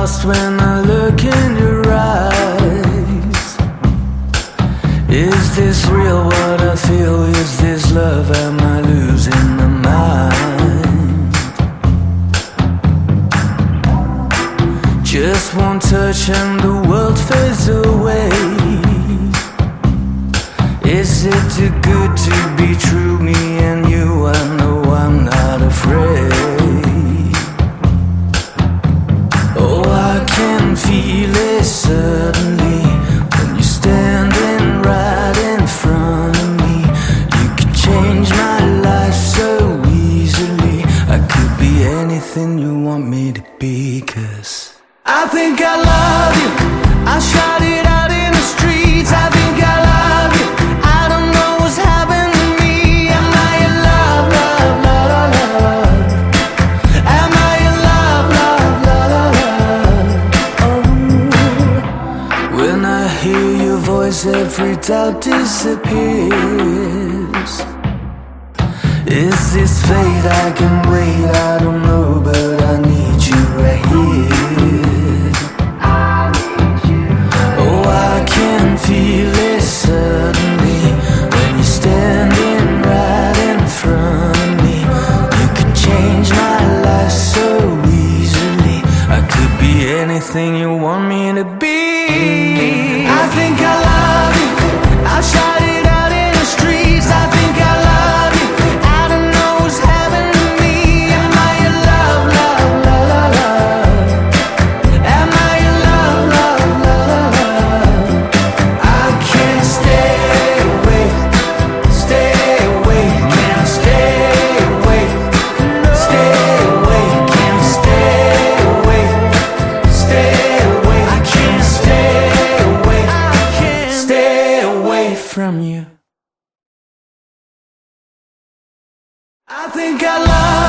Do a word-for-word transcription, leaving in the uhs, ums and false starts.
lost when I look in your eyes. Is this real what I feel? Is this love? Am I losing my mind? Just one touch and the world fades away. Is it too good to be true? Me and you, I know I'm not afraid. Oh, I can feel it suddenly when you're standing right in front of me. You could change my life so easily. I could be anything you want me to be, 'cause I think I love you. I shout it out in the streets. I think I love you. I don't know what's happened to me. Am I in love, love, love, love, love? Am I in love, love, love, love, love? Oh, when I hear your voice, every doubt disappears. Is this fate? I can wait, I don't know, but I need you right here. Oh, I can feel it suddenly when you're standing right in front of me. You could change my life so easily. I could be anything you want me to be. I think I love you. I'll shout it out in the streets. I think I love you. I don't know what's happened to me. Am I in love, love, love, love, love? Am I in love, love, love, love, love? I can't stay away, stay away, can't stay away, stay away, can't stay away, stay away. I can't stay away, I can't stay away from you. I think I love